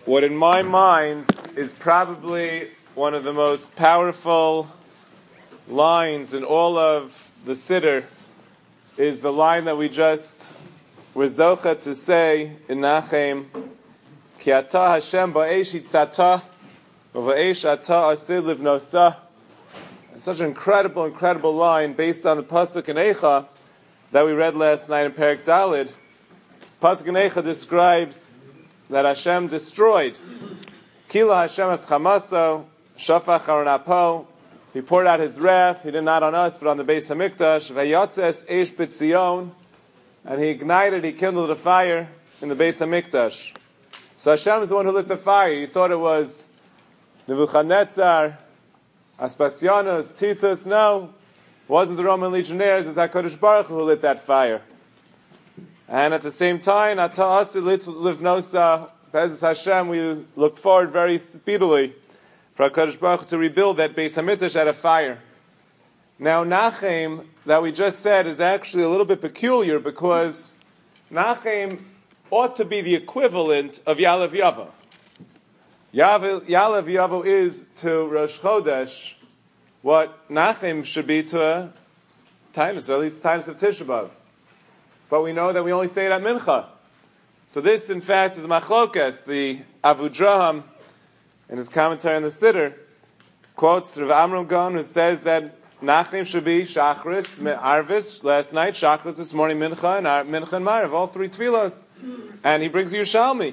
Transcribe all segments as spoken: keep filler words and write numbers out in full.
what in my mind is probably one of the most powerful lines in all of the Siddur is the line that we just were zocha to say in Nachem, Ki ata Hashem ba'esh hitzata, v'va'esh ata asid livnosa. Such an incredible, incredible line based on the Pasuk in Eicha that we read last night in Perek Daled. Pasuk in Eicha describes that Hashem destroyed. Kila Hashem es chamaso, shafach aronapo. He poured out His wrath. He did not on us, but on the Beis Hamikdash. Vayotzes eish b'tzion, and He ignited, He kindled a fire in the Beis Hamikdash. So Hashem is the one who lit the fire. You thought it was Nebuchadnezzar, Aspasianus, Titus. No, it wasn't the Roman legionnaires. It was HaKadosh Baruch Hu who lit that fire. And at the same time, Ata Asid Livnosa, Bezos Hashem, we look forward very speedily for HaKadosh Baruch Hu to rebuild that Beis Hamikdash out of fire. Now, Nachem, that we just said, is actually a little bit peculiar because Nachem ought to be the equivalent of Ya'aleh V'yavo. Ya'aleh V'yavo is to Rosh Chodesh what Nachem should be to a Tainus, or at least Tainus of Tisha B'Av. But we know that we only say it at Mincha. So this, in fact, is Machlokas. The Avudraham, in his commentary on the Siddur, quotes Rav Amram Gon, who says that Nachem should be Shachris, Arvis, last night, Shachris this morning, Mincha, and Ar- Mincha and Ma'ariv, all three Tfilos. And he brings Yerushalmi.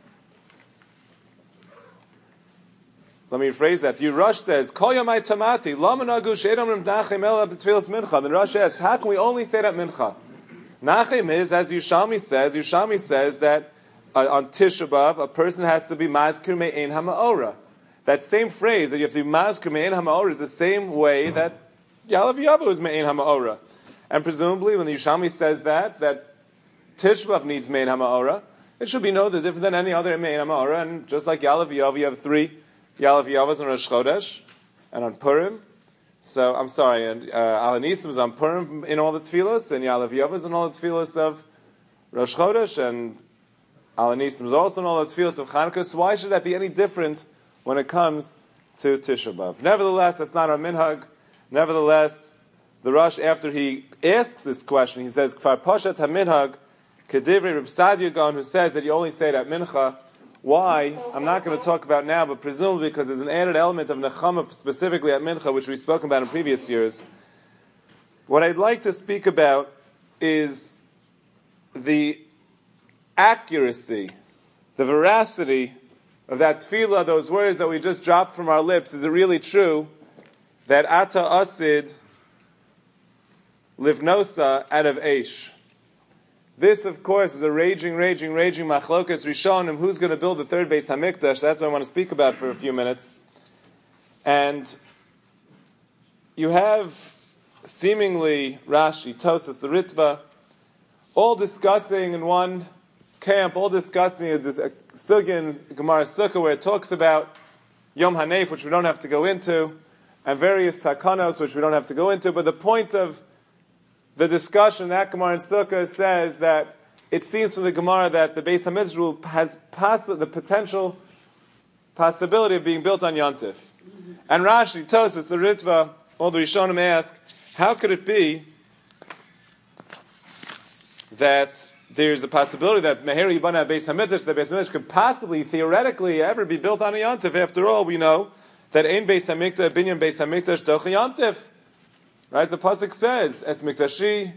Let me rephrase that. The Rush says, Kol Yamai Tamati, Lama Nagu Sheidam Rim Nachem Ela B'Tfilos Mincha. The Rush asks, how can we only say that Mincha? Nachem is, as Yerushalmi says, Yerushalmi says that uh, on Tisha B'Av, a person has to be Mazkir Me'ein HaMa'ora. That same phrase, that you have to be Mazkir Me'ein HaMa'ora, is the same way that Ya'aleh V'yavo is Me'ein HaMa'ora. And presumably, when the Yerushalmi says that, that Tisha B'Av needs Me'ein HaMa'ora, it should be no different than any other Me'ein HaMa'ora. And just like Ya'aleh V'yavo, you have three Ya'aleh V'yavos on Rosh Chodesh and on Purim. So, I'm sorry, and uh, Al Hanisim is on Purim in all the Tfilos, and Ya'aleh V'yavo is in all the Tfilos of Rosh Chodesh, and Al Hanisim is also in all the Tfilos of Chanukah. So why should that be any different when it comes to Tisha B'Av? Nevertheless, that's not our minhag. Nevertheless, the Rosh, after he asks this question, he says, Kfar Poshat HaMinhag, Kedivrei Reb Sadia Gaon, who says that you only say it at Mincha. Why? I'm not going to talk about now, but presumably because there's an added element of Nechama specifically at Mincha, which we've spoken about in previous years. What I'd like to speak about is the accuracy, the veracity of that tefillah, those words that we just dropped from our lips. Is it really true that Ata Asid Livnosa out of Eish? This, of course, is a raging, raging, raging machlokas rishonim. Who's going to build the third Beis Hamikdash? That's what I want to speak about for a few minutes. And you have seemingly Rashi, Tosas, the Ritva, all discussing in one camp, all discussing a, a Sugin, Gemara Sukkah, where it talks about Yom Hanef, which we don't have to go into, and various takanos, which we don't have to go into. But the point of the discussion, that Gemara in Sukkah says that it seems from the Gemara that the Beis Hamikdash rule has poss- the potential possibility of being built on Yontif. Mm-hmm. And Rashi, Tosas, the Ritva, all the Rishonim ask, how could it be that there's a possibility that Meher Yibana Beis Hamikdash, the Beis Hamikdash could possibly, theoretically, ever be built on a Yontif? After all, we know that Ein Beis Hamikdash, Binyan Beis Hamikdash, Doch Yontif. Right, the pasuk says, "Es mikdashi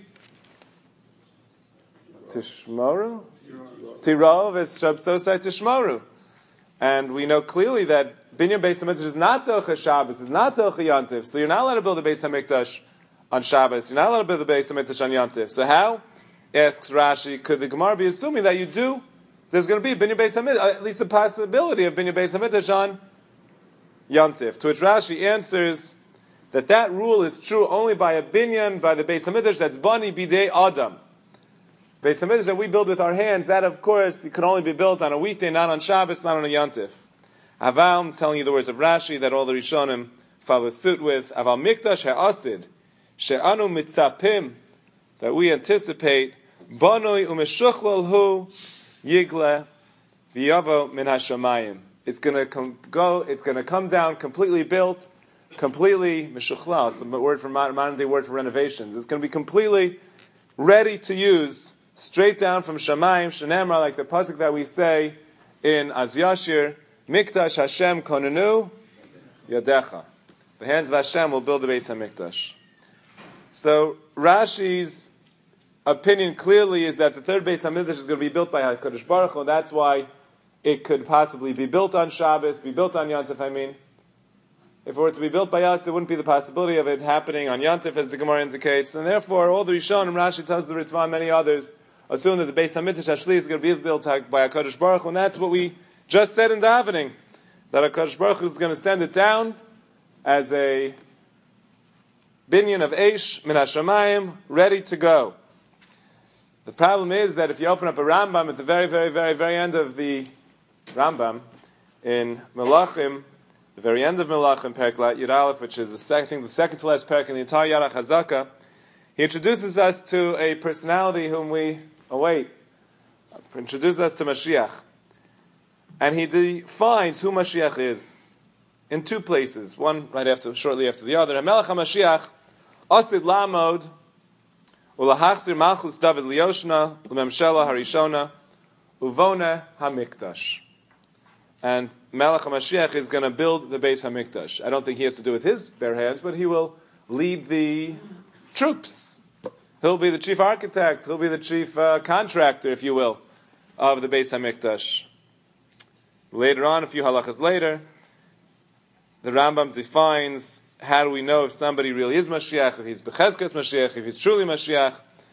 tishmoru, tirov es shabsosai tishmoru," and we know clearly that Binyan Beis Hamikdash is not Docha Shabbos, is not Docha Yantiv. So you're not allowed to build a Beis Hamikdash on Shabbos. You're not allowed to build a Beis Hamikdash on Yantiv. So how, asks Rashi, could the Gemara be assuming that you do? There's going to be Binyan Beis Hamikdash, at least the possibility of Binyan Beis Hamikdash on Yantiv. To which Rashi answers that that rule is true only by a binyan, by the Beis Hamikdash, that's bani bidei adam. Beis Hamikdash that we build with our hands, that of course it can only be built on a weekday, not on Shabbos, not on a Yontif. Aval, I'm telling you the words of Rashi that all the Rishonim follow suit with. Aval mikdash ha'asid, she'anu mitzapim, that we anticipate, banoi umeshuchlal hu yigle v'yavo min hashamayim. It's going to com- go. It's going to come down completely built, completely mishuchla. It's the word for modern, modern day word for renovations. It's going to be completely ready to use, straight down from Shamayim, Shenemra, like the pasuk that we say in Az Yashir, Mikdash Hashem konenu yadecha. The hands of Hashem will build the Beis HaMikdash. So Rashi's opinion clearly is that the third Beis HaMikdash is going to be built by HaKadosh Baruch Hu, and that's why it could possibly be built on Shabbos, be built on Yontif, I mean. If it were to be built by us, there wouldn't be the possibility of it happening on Yontif, as the Gemara indicates, and therefore all the Rishonim, Rashi tells the Ritva, and many others, assume that the Beis HaMikdash Ashli is going to be built by HaKadosh Baruch Hu, and that's what we just said in davening, that HaKadosh Baruch Hu is going to send it down as a binyan of Eish, min hashamayim, ready to go. The problem is that if you open up a Rambam at the very, very, very, very end of the Rambam, in Melachim, the very end of Melachim, Perek Yud Aleph, which is the second, I think the second to last Perek in the entire Yarach Hazaka, he introduces us to a personality whom we await. He introduces us to Mashiach. And he defines who Mashiach is in two places, one right after, shortly after the other. HaMelech HaMashiach, Asid Lamod, Ulahachzir Malchus David Lioshna, L'Memshela Harishona, Uvona HaMikdash. And Melech HaMashiach is going to build the Beis HaMikdash. I don't think he has to do it with his bare hands, but he will lead the troops. He'll be the chief architect, he'll be the chief uh, contractor, if you will, of the Beis HaMikdash. Later on, a few halachas later, the Rambam defines how do we know if somebody really is Mashiach, if he's Bechezkas Mashiach, if he's truly Mashiach.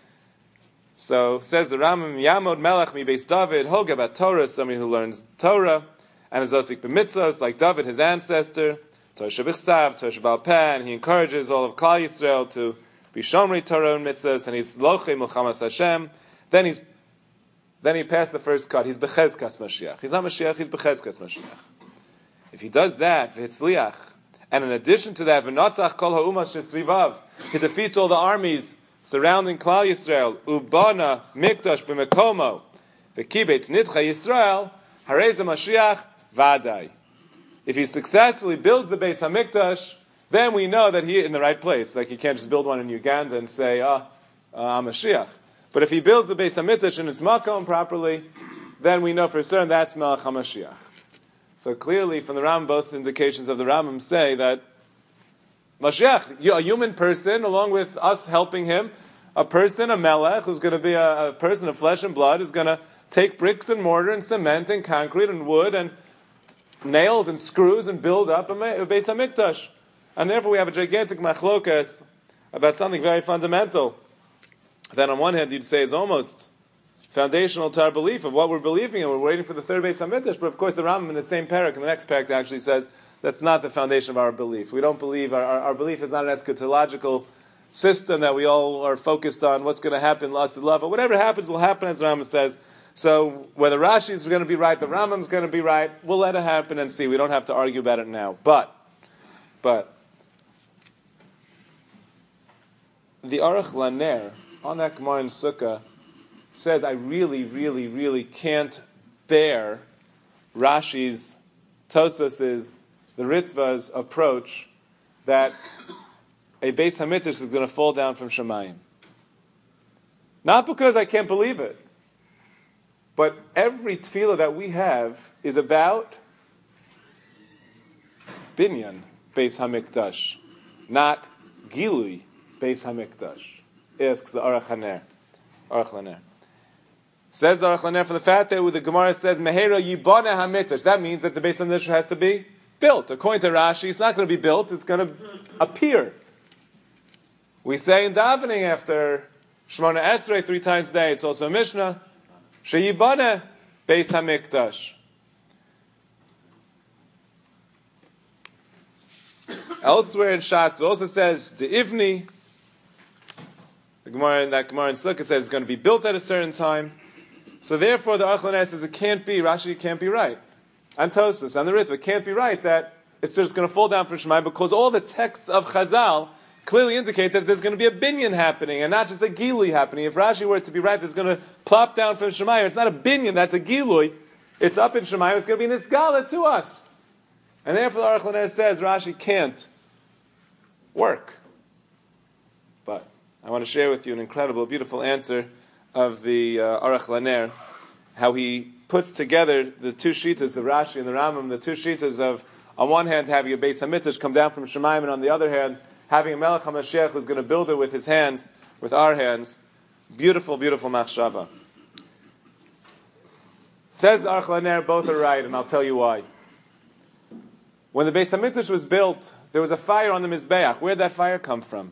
So says the Rambam, Yamod Melech mi Beis David, Hoga bat Torah, somebody who learns Torah, and is Osik b'mitzvahs, like David, his ancestor, Torah Shebichsav, Torah Shebal Peh, and he encourages all of Klal Yisrael to be Shomrei Torah and mitzvahs, and he's Lochei Milchamas Hashem. Then he's then he passed the first cut. He's Bechezkas Mashiach. He's not Mashiach, he's Bechezkas Mashiach. If he does that, v'hitzliach, and in addition to that, v'notzach kol ha'umas shesvivav, he defeats all the armies surrounding Klal Yisrael, ubana mikdash b'mekomo, v'kibetz nidcha Yisrael, hareza Mashiach vadai. If he successfully builds the Beis HaMikdash, then we know that he's in the right place. Like he can't just build one in Uganda and say, ah, oh, uh, I'm Mashiach. But if he builds the Beis HaMikdash in its makom properly, then we know for certain that's Melech HaMashiach. So clearly, from the Rambam, both indications of the Rambam say that Mashiach, a human person, along with us helping him, a person, a melech, who's going to be a, a person of flesh and blood, is going to take bricks and mortar and cement and concrete and wood and nails and screws and build up a, a Beis HaMikdash. And therefore we have a gigantic machlokas about something very fundamental that on one hand you'd say is almost foundational to our belief of what we're believing, and we're waiting for the third Beis HaMikdash. But of course, the Rambam in the same parak, in the next parak, actually says that's not the foundation of our belief. We don't believe our, our, our belief is not an eschatological system that we all are focused on. What's going to happen, last love, or whatever happens will happen, as the Rambam says. So whether Rashi is going to be right, the Rambam is going to be right. We'll let it happen and see. We don't have to argue about it now. But, but the Aruch Laner on that Gemara in Sukkah says, I really, really, really can't bear Rashi's, Tosos's, the Ritva's approach that a Beis HaMikdash is going to fall down from Shemayim. Not because I can't believe it, but every tefillah that we have is about Binyan Beis HaMikdash, not Gilui Beis HaMikdash, asks the Aruch Laner. Aruch Laner. Says the Aruch Laner, from the fact that the Gemara says Mehera Yibana HaMikdash, that means that the Beis HaMikdash has to be built. According to Rashi, it's not going to be built; it's going to appear. We say in davening after Shemona Esrei three times a day. It's also a Mishnah. Sheyibana Beis HaMikdash. Elsewhere in Shas, it also says the Ivni. The Gemara in that Gemara in Sukkah says it's going to be built at a certain time. So therefore, the Aruch Laner says it can't be, Rashi can't be right. And Tosfos and the Ritva, it can't be right that it's just going to fall down from Shemayim, because all the texts of Chazal clearly indicate that there's going to be a binyan happening and not just a gilui happening. If Rashi were to be right, there's going to plop down from Shemayim. It's not a binyan, that's a gilui. It's up in Shemayim. It's going to be nisgala to us. And therefore, the Aruch LaNer says Rashi can't work. But I want to share with you an incredible, beautiful answer of the uh, Aruch LaNer, how he puts together the two shitas of Rashi and the Rambam, the two shitas of, on one hand, having a Beis HaMikdash come down from Shemayim, and on the other hand, having a Melech HaMashiach who's going to build it with his hands, with our hands. Beautiful, beautiful machshava. Says the Aruch LaNer, both are right, and I'll tell you why. When the Beis HaMikdash was built, there was a fire on the Mizbeach. Where did that fire come from?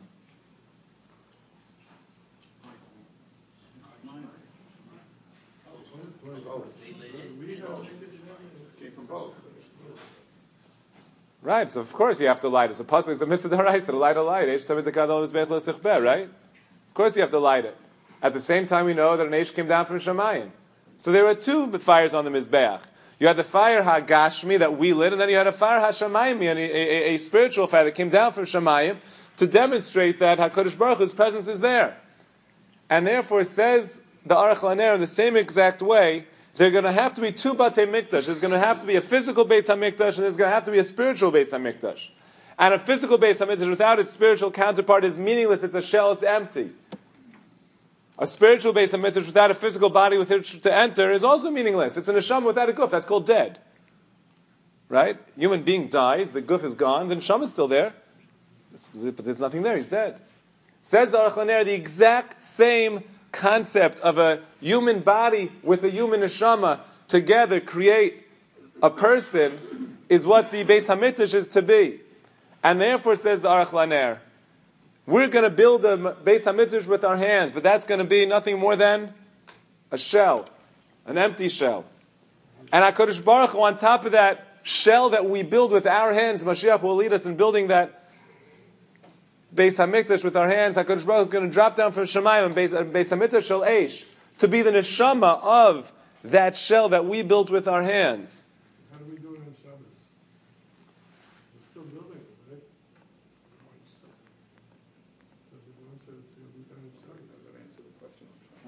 Right, so of course you have to light it. So pasuk is a mitzvah d'oraisa to light a light. Right? Of course you have to light it. At the same time, we know that an Eish came down from Shemayim. So there were two fires on the Mizbeach. You had the fire HaGashmi that we lit, and then you had a fire HaShamayim, a, a, a spiritual fire that came down from Shemayim to demonstrate that HaKadosh Baruch Hu's presence is there. And therefore, says the Aruch LaNer in the same exact way, there are going to have to be two Batei Mikdash. There's going to have to be a physical Beis HaMikdash, and there's going to have to be a spiritual Beis HaMikdash. And a physical Beis HaMikdash without its spiritual counterpart is meaningless. It's a shell, it's empty. A spiritual Beis HaMikdash without a physical body with which to enter is also meaningless. It's an neshama without a guf. That's called dead. Right? Human being dies, the guf is gone, the neshama is still there. It's, but there's nothing there, he's dead. Says the Aruch LaNer, the exact same concept of a human body with a human neshama together create a person is what the Beis HaMikdash is to be. And therefore, says the Aruch LaNer, we're going to build a Beis HaMikdash with our hands, but that's going to be nothing more than a shell, an empty shell. And HaKadosh Baruch Hu, on top of that shell that we build with our hands, Mashiach will lead us in building that Beis HaMikdash with our hands. HaKadosh Baruch Hu is going to drop down from Shemayim and Beis HaMikdash Shel Eish to be the neshama of that shell that we built with our hands. How do we do it on Shabbos? We're still building it, right? So if the one says it's going to be done on Shabbos, does that answer the question?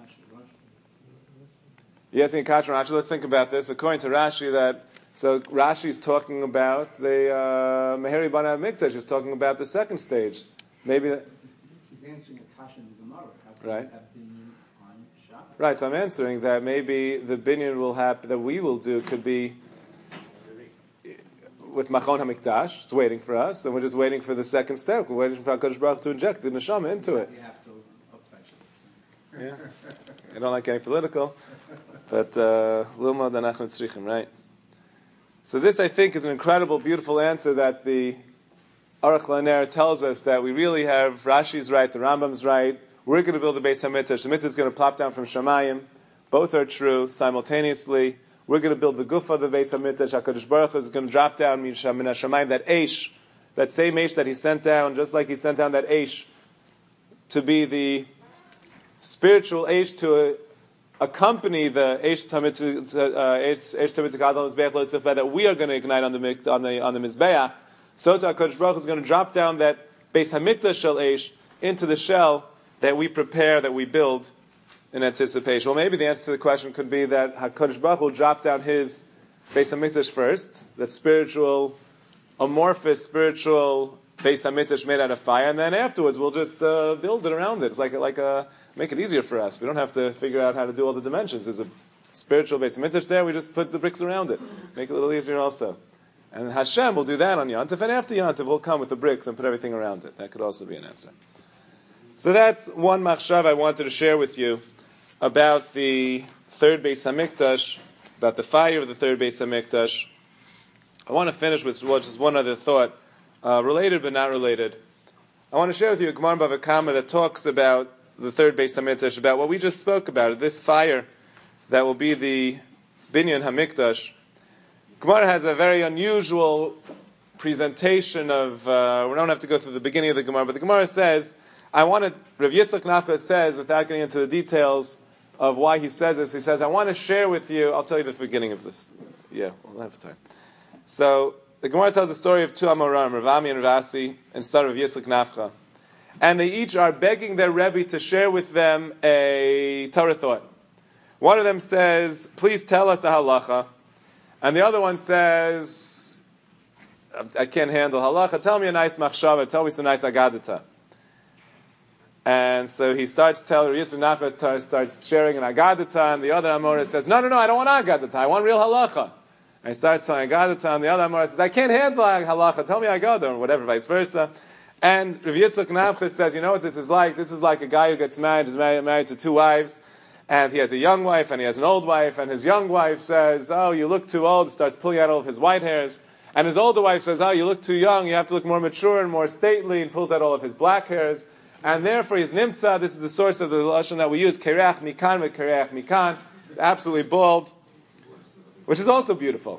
Yes, in Kach Rashi, let's think about this. According to Rashi, that so Rashi is talking about the uh, Meheri Bana Mikdash is talking about the second stage. Maybe that, he's answering a kasha in the Gemara. How can right. we have binyan on Shabbos? Right. So I'm answering that maybe the binyan will happen that we will do could be with Machon HaMikdash. It's waiting for us, and we're just waiting for the second step. We're waiting for HaKadosh Baruch to inject the neshama into it. You have to upfetch it. Yeah. I don't like getting political, but Lilma Danach Nitzrichim, right? So this, I think, is an incredible, beautiful answer that the Aruch LaNer tells us that we really have, Rashi's right, the Rambam's right, we're going to build the Beis HaMikdash, the Mikdash is going to plop down from Shemayim, both are true simultaneously, we're going to build the Gufa of the Beis HaMikdash, HaKadosh Baruch Hu is going to drop down Min HaShamayim, that Eish, that same Eish that he sent down, just like he sent down that Eish to be the spiritual Eish to uh, accompany the Eish Tamid Mizbeach that we are going to ignite on the, on the, on the Mizbeach. So to HaKadosh Baruch Hu is going to drop down that Beis HaMikdash Shel Eish into the shell that we prepare, that we build in anticipation. Well, maybe the answer to the question could be that HaKadosh Baruch Hu dropped down his Beis HaMikdash first, that spiritual, amorphous, spiritual Beis HaMikdash made out of fire, and then afterwards we'll just uh, build it around it. It's like, like a, make it easier for us. We don't have to figure out how to do all the dimensions. There's a spiritual Beis HaMikdash there, we just put the bricks around it. Make it a little easier also. And Hashem will do that on Yontif, and after Yontif we'll come with the bricks and put everything around it. That could also be an answer. So that's one machshav I wanted to share with you about the third Beis HaMikdash, about the fire of the third Beis HaMikdash. I want to finish with just one other thought, uh, related but not related. I want to share with you a Gemara Bava Kama that talks about the third Beis HaMikdash, about what we just spoke about, this fire that will be the Binyan HaMikdash. Gemara has a very unusual presentation of, uh, we don't have to go through the beginning of the Gemara, but the Gemara says, I want to, Rav Yitzchak Nafka says, without getting into the details of why he says this, he says, I want to share with you, I'll tell you the beginning of this. Yeah, we'll have time. So, the Gemara tells the story of two Amoram, Rav Ami and Rav Asi, instead of Yitzchak Nafka. And they each are begging their Rebbe to share with them a Torah thought. One of them says, please tell us a halacha. And the other one says, I can't handle halacha, tell me a nice machshava, tell me some nice agadata. And so he starts telling, Yisrael Nachman starts sharing an agadata, and the other Amora says, no, no, no, I don't want agadata, I want real halacha. And he starts telling agadata, and the other Amora says, I can't handle halacha, tell me agada, or whatever, vice versa. And Rav Yitzchak Nafcha says, you know what this is like? This is like a guy who gets married, is married, married to two wives, and he has a young wife and he has an old wife, and his young wife says, oh, you look too old, starts pulling out all of his white hairs. And his older wife says, oh, you look too young, you have to look more mature and more stately, and pulls out all of his black hairs. And therefore he's nimtza, this is the source of the lashon that we use, kereach mikan ve kereach mikan, absolutely bald, which is also beautiful.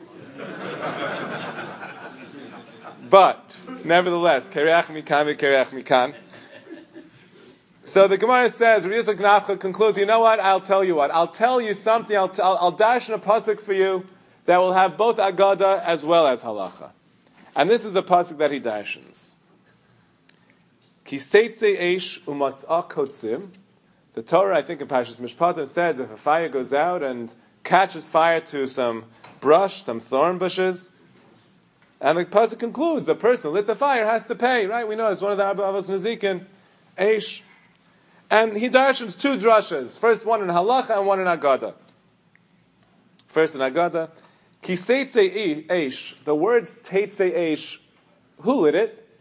But, nevertheless, kereach mikan ve kereach mikan. So the Gemara says, Rav Yitzchak Nafcha concludes, you know what, I'll tell you what, I'll tell you something, I'll, t- I'll, I'll dash in a pasuk for you that will have both agada as well as halacha. And this is the pasuk that he dashens. Ki seitze eish umatzah kotzim. The Torah, I think in Parshas Mishpatim, says if a fire goes out and catches fire to some brush, some thorn bushes, and the pasuk concludes, the person who lit the fire has to pay, right? We know it's one of the Avos Nezikin, eish. And he darshans two drashas. First one in halacha and one in agada. First in agada. Ki seitze eish. The words teitze eish. Who lit it?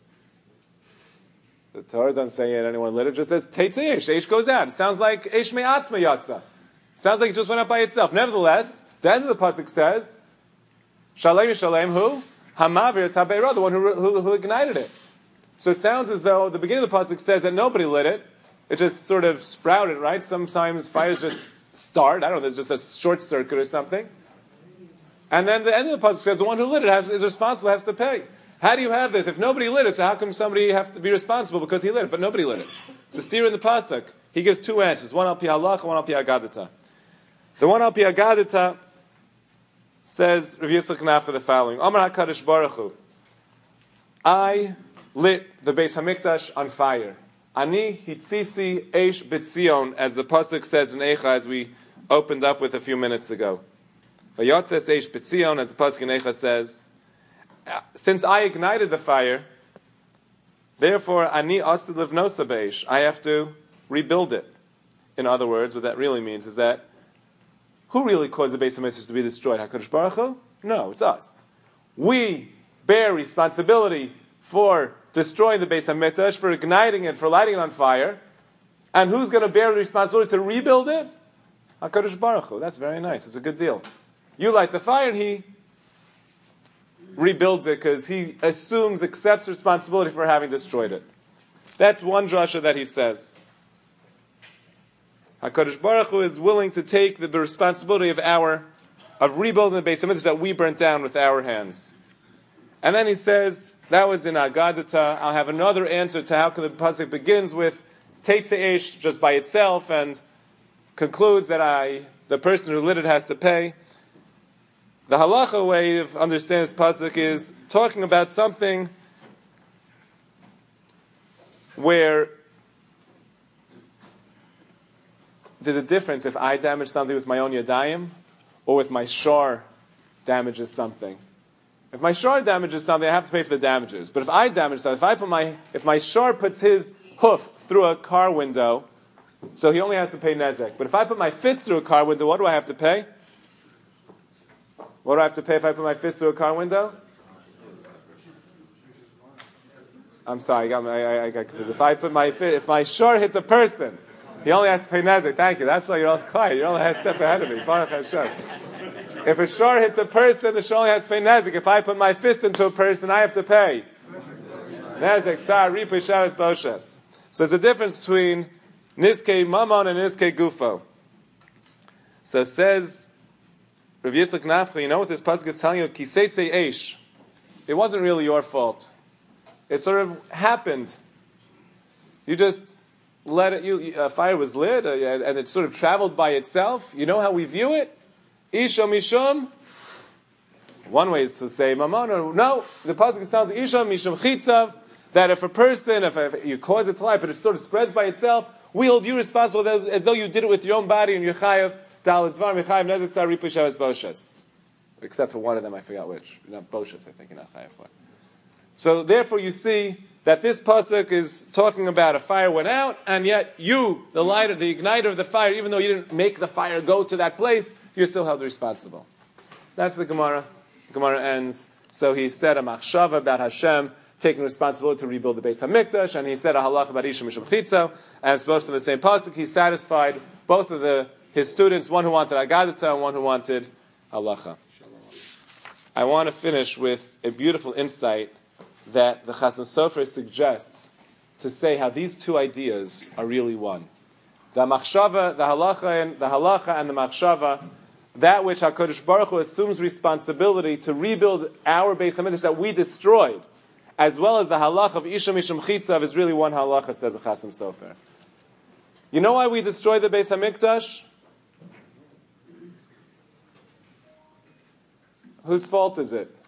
The Torah doesn't say anyone lit it. It just says teitze eish. Eish goes out. It sounds like eish me'atzma yatza. Sounds like it just went out by itself. Nevertheless, the end of the pasuk says, Shalem Shalem who? Hamavir habeirah, the one who, who, who ignited it. So it sounds as though the beginning of the pasuk says that nobody lit it. It just sort of sprouted, right? Sometimes fires just start. I don't know, there's just a short circuit or something. And then the end of the pasuk says the one who lit it has, is responsible, has to pay. How do you have this? If nobody lit it, so how come somebody have to be responsible because he lit it, but nobody lit it? It's a steer in the pasuk. He gives two answers, one al pi halacha, one al pi agadata. The one al pi agadata says, Rav Yitzchak Nafcha, the following, Amar HaKadosh Baruch Hu, I lit the Beis HaMikdash on fire. Ani hitzisi eish b'tzion, as the pasuk says in Eicha, as we opened up with a few minutes ago. Vayotzes eish b'tzion, as the pasuk in Eicha says, since I ignited the fire, therefore ani asid livnosa b'eish, I have to rebuild it. In other words, what that really means is that who really caused the Beis HaMikdash to be destroyed? HaKadosh Baruch Hu? No, it's us. We bear responsibility for destroying the Beis HaMikdash, for igniting it, for lighting it on fire. And who's going to bear the responsibility to rebuild it? HaKadosh Baruch Hu. That's very nice. It's a good deal. You light the fire and he rebuilds it because he assumes, accepts responsibility for having destroyed it. That's one drasha that he says. HaKadosh Baruch Hu is willing to take the responsibility of our, of rebuilding the Beis HaMikdash that we burnt down with our hands. And then he says, that was in Agadata. I'll have another answer to how the pasuk begins with Teitze Eish just by itself and concludes that I, the person who lit it, has to pay. The halacha way of understanding this pasuk is talking about something where there's a difference if I damage something with my own yadayim or with my shar damages something. If my shar damages something, I have to pay for the damages. But if I damage something, if I put my, if my shar puts his hoof through a car window, so he only has to pay nezek. But if I put my fist through a car window, what do I have to pay? What do I have to pay if I put my fist through a car window? I'm sorry, I got, I, I, I got confused. If I put my if my shar hits a person, he only has to pay nezek. Thank you. That's why you're all quiet. You're only a step ahead of me. Baruch Hashem. If a shor hits a person, the shor only has to pay nezek. If I put my fist into a person, I have to pay nezek. Tsar ripu shabbos boshes. So there's a difference between nizkei mamon and nizkei gufo. So says Rav Yitzchak Nafcha, you know what this pasuk is telling you? Kiseitze eish. It wasn't really your fault. It sort of happened. You just let it. You uh, fire was lit, uh, and it sort of traveled by itself. You know how we view it? Isha mishum. One way is to say mamon. No, the pasuk is telling Isha mishum chitzav, that if a person, if, if you cause it to light, but it sort of spreads by itself, we hold you responsible as, as though you did it with your own body and your chayav dalad dvar mechayav nezek saripu shavas boshes. except for one of them, I forgot which. Not Boshus, I think, you're not chayav for. So therefore you see that this pasuk is talking about a fire went out, and yet you, the lighter, the igniter of the fire, even though you didn't make the fire go to that place, you're still held responsible. That's the Gemara. The Gemara ends. So he said a machshava about Hashem taking responsibility to rebuild the Beis Hamikdash, and he said a halach about Isha Mishum Chitzo, and it's both from the same pasuk. He satisfied both of the his students, one who wanted Agadata and one who wanted halacha. I want to finish with a beautiful insight that the Chasam Sofer suggests to say how these two ideas are really one. The machshava, the halacha, and the halacha and the machshava, that which HaKadosh Baruch Hu assumes responsibility to rebuild our Beis Hamikdash that we destroyed, as well as the halacha of Isha Mishum Chitzav, is really one halacha, says the Chasam Sofer. You know why we destroyed the Beis Hamikdash? Whose fault is it?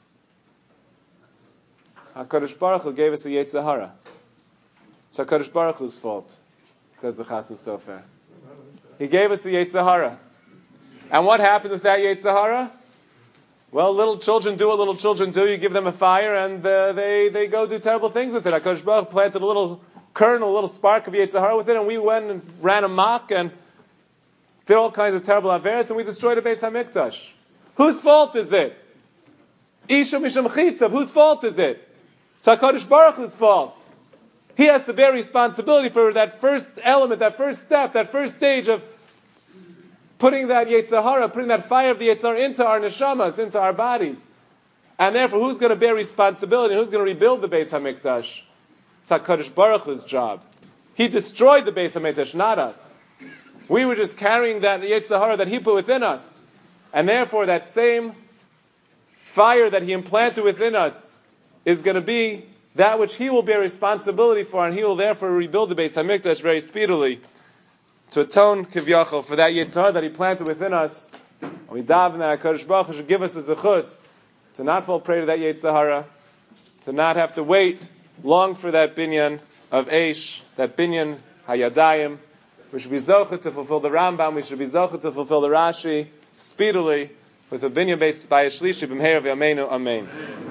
HaKadosh Baruch Hu gave us a Yetzer Hara. It's HaKadosh Baruch Hu's fault, says the Chasam Sofer. He gave us the Yetzer Hara. And what happened with that Yetzer Hara? Well, little children do what little children do. You give them a fire and uh, they, they go do terrible things with it. HaKadosh Baruch Hu planted a little kernel, a little spark of Yetzer Hara with it, and we went and ran amok and did all kinds of terrible averes, and we destroyed the Beis HaMikdash. Whose fault is it? Isha Mishum Chitzav. Whose fault is it? It's HaKadosh Baruch Hu's fault. He has to bear responsibility for that first element, that first step, that first stage of putting that Yetzer Hara, putting that fire of the Yetzer Hara into our neshamas, into our bodies. And therefore, who's going to bear responsibility and who's going to rebuild the Beis HaMikdash? It's HaKadosh Baruch Hu's job. He destroyed the Beis HaMikdash, not us. We were just carrying that Yetzer Hara that He put within us. And therefore, that same fire that He implanted within us is going to be that which He will bear responsibility for, and He will therefore rebuild the Beis HaMikdash very speedily to atone Kivyachol for that Yetzer Hara that He planted within us. And we daven that HaKadosh Baruch Hu should give us the zechus to not fall prey to that Yetzer Hara, to not have to wait long for that binyan of Eish, that binyan Hayadayim. We should be zocheh to fulfill the Rambam, we should be zocheh to fulfill the Rashi speedily with a binyan based by a shlishi b'mheir v'yameinu, amen.